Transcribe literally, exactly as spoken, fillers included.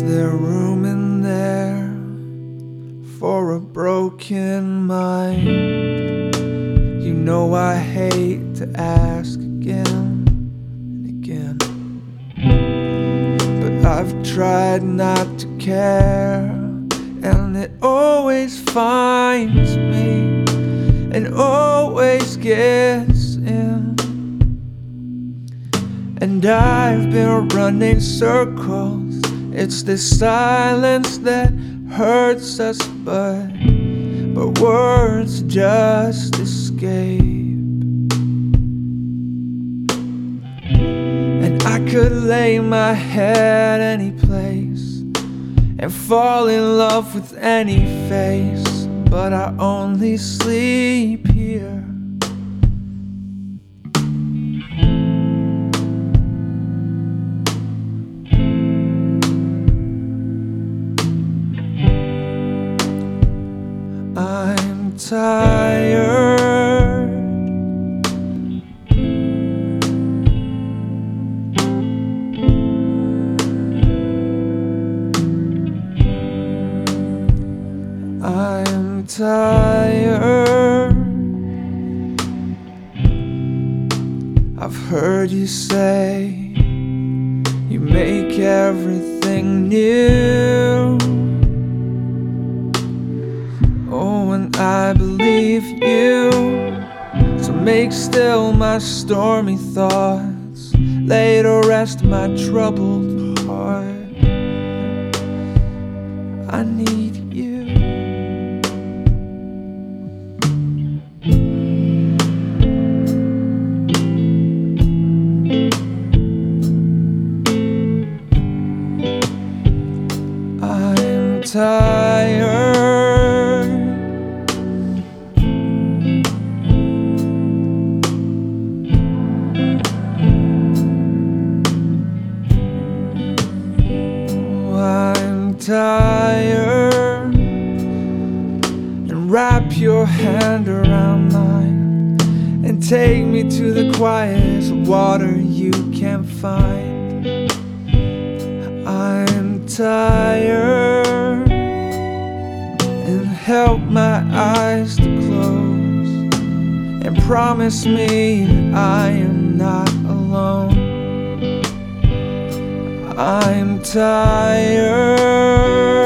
there room in there for a broken mind? You know I hate to ask again and again, but I've tried not to care, and it always finds me and always gets in. And I've been running circles. It's this silence that hurts us, but but words just escape. And I could lay my head any place and fall in love with any face, but I only sleep here. I'm tired. I'm tired. I've heard you say you make everything new. Oh, and I believe you. So make still my stormy thoughts, lay to rest my troubled heart. I need you. I'm tired. I'm tired. And wrap your hand around mine and take me to the quietest water you can find. I'm tired. And help my eyes to close and promise me that I am not alone. I'm tired.